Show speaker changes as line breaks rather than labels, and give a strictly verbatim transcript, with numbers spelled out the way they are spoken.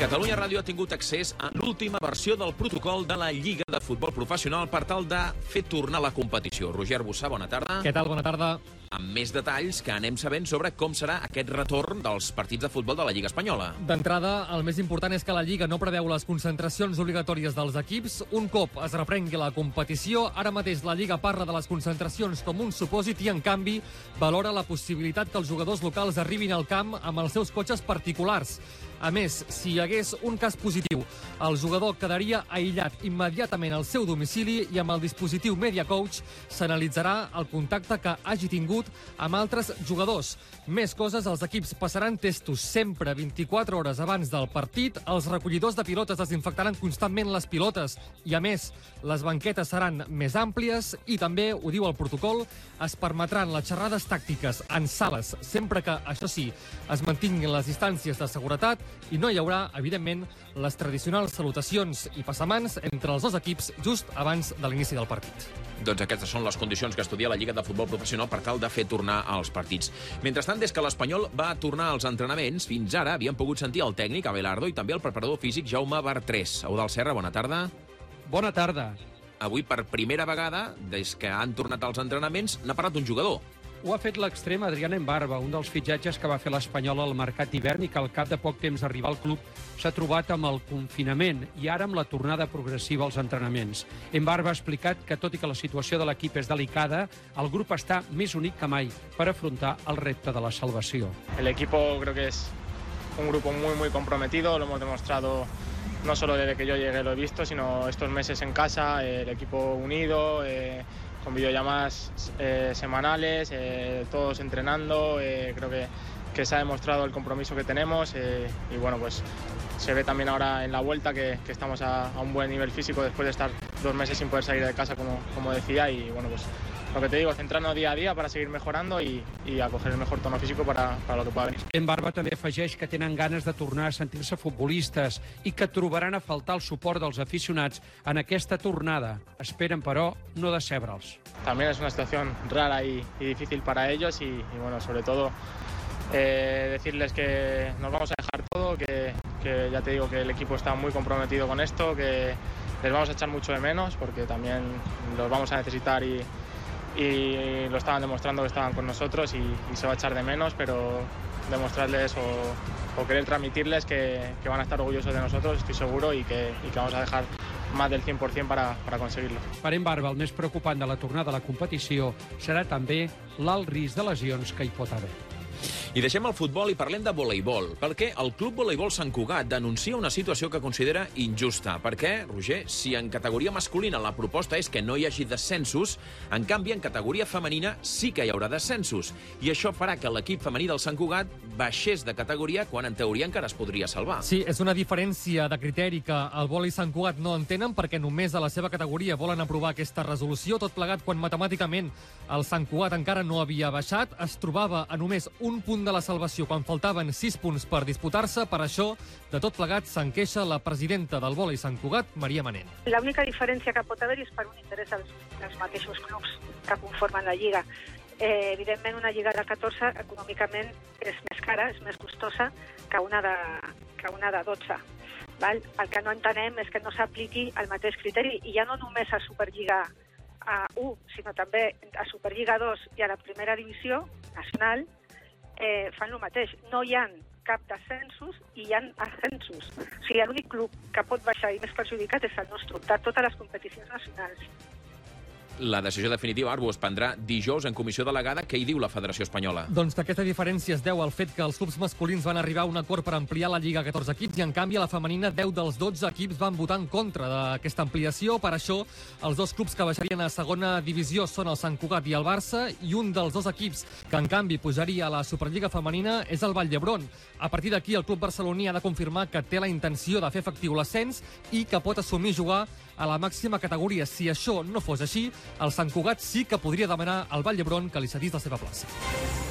Catalunya Ràdio ha tingut accés a l'última versió del protocol de la Lliga de Futbol Professional per tal de fer tornar la competició. Roger Bussà, bona tarda.
Què tal? Bona tarda.
Amb més detalls que anem sabent sobre com serà aquest retorn dels partits de futbol de la Lliga Espanyola.
D'entrada, el més important és que la Lliga no preveu les concentracions obligatòries dels equips. Un cop es reprengui la competició, ara mateix la Lliga parla de les concentracions com un supòsit i, en canvi, valora la possibilitat que els jugadors locals arribin al camp amb els seus cotxes particulars. A més, si hi hagués un cas positiu, el jugador quedaria aïllat immediatament al seu domicili i amb el dispositiu Media Coach s'analitzarà el contacte que hagi tingut amb altres jugadors. Més coses, els equips passaran testos sempre vint-i-quatre hores abans del partit, els recollidors de pilotes desinfectaran constantment les pilotes i, a més, les banquetes seran més àmplies i també, ho diu el protocol, es permetran les xerrades tàctiques en sales, sempre que, això sí, es mantinguin les distàncies de seguretat i no hi haurà, evidentment, les tradicionals salutacions i passamans entre els dos equips just abans de l'inici del partit.
Doncs aquestes són les condicions que estudia la Lliga de Futbol Professional per tal de fer tornar als partits. Mentrestant, des que l'Espanyol va tornar als entrenaments, fins ara havien pogut sentir el tècnic Abelardo i també el preparador físic Jaume Bartrés. Eudald Serra, bona tarda.
Bona tarda.
Avui, per primera vegada, des que han tornat als entrenaments, n'ha parlat un jugador.
Ho ha fet l'extrem Adrián Embarba, un dels fitxatges que va fer l'Espanyol al mercat d'hivern i que al cap de poc temps d'arribar al club s'ha trobat amb el confinament i ara amb la tornada progressiva als entrenaments. Embarba ha explicat que, tot i que la situació de l'equip és delicada, el grup està més unit que mai per afrontar el repte de la salvació.
El equipo creo que es un grupo muy muy comprometido, lo hemos demostrado no solo desde que yo llegué, lo he visto, sino estos meses en casa, el equipo unido, eh, con videollamadas eh, semanales, eh, todos entrenando, eh, creo que, que se ha demostrado el compromiso que tenemos eh, y bueno, pues se ve también ahora en la vuelta que, que estamos a, a un buen nivel físico después de estar dos meses sin poder salir de casa, como, como decía, y bueno, pues lo que te digo, centrarnos día a día para seguir mejorando y, y a coger el mejor tono físico para, para lo que pueda venir.
Embarba també afegeix que tenen ganes de tornar a sentir-se futbolistes i que trobaran a faltar el suport dels aficionats en aquesta tornada. Esperen, però, no decebre'ls.
También es una situación rara y, y difícil para ellos y, y bueno, sobre todo eh, decirles que nos vamos a dejar todo, que, que ya te digo que el equipo está muy comprometido con esto, que les vamos a echar mucho de menos porque también los vamos a necesitar y y lo estaban demostrando que estaban con nosotros y, y se va a echar de menos, pero demostrarles o, o querer transmitirles que, que van a estar orgullosos de nosotros, estoy seguro, y que, y que vamos a dejar más del cien por cien para, para conseguirlo.
Per Embarba, el més preocupant de la tornada a la competició serà també l'alt risc de lesions que hi pot haver.
I deixem el futbol i parlem de voleibol, perquè el Club Voleibol Sant Cugat denuncia una situació que considera injusta. Perquè, Roger, si en categoria masculina la proposta és que no hi hagi descensos, en canvi, en categoria femenina sí que hi haurà descensos. I això farà que l'equip femení del Sant Cugat baixés de categoria quan en teoria encara es podria salvar.
Sí, és una diferència de criteri que el vòlei Sant Cugat no entenen perquè només a la seva categoria volen aprovar aquesta resolució, tot plegat quan matemàticament el Sant Cugat encara no havia baixat, es trobava a només un punt de la salvació quan faltaven sis punts per disputar-se. Per això, de tot plegat, se'n queixa la presidenta del vòlei Sant Cugat, Maria Manent.
L'única diferència que pot haver-hi és per un interès dels, dels mateixos clubs que conformen la Lliga. Eh, evidentment, una Lliga de catorze econòmicament és més cara, és més costosa que una de, que una de dotze. Val? El que no entenem és que no s'apliqui el mateix criteri, i ja no només a Superliga a u, sinó també a Superliga dos i a la primera divisió nacional, eh, fan el mateix. No hi ha cap descensos i hi ha ascensos. O sigui, l'únic club que pot baixar i més perjudicat és el nostre, de totes les competicions nacionals.
La decisió definitiva, Arbo, es prendrà dijous en comissió delegada. Què hi diu la Federació Espanyola?
Doncs que aquesta diferència es deu al fet que els clubs masculins van arribar a un acord per ampliar la Lliga a catorze equips i, en canvi, a la femenina deu dels dotze equips van votar en contra d'aquesta ampliació. Per això, els dos clubs que baixarien a segona divisió són el Sant Cugat i el Barça, i un dels dos equips que, en canvi, pujaria a la Superliga femenina és el Vall d'Hebron. A partir d'aquí, el club barceloní ha de confirmar que té la intenció de fer efectiu l'ascens i que pot assumir jugar a la màxima categoria. Si això no fos així, el Sant Cugat sí que podria demanar al Vall d'Hebron que li cedís la seva plaça.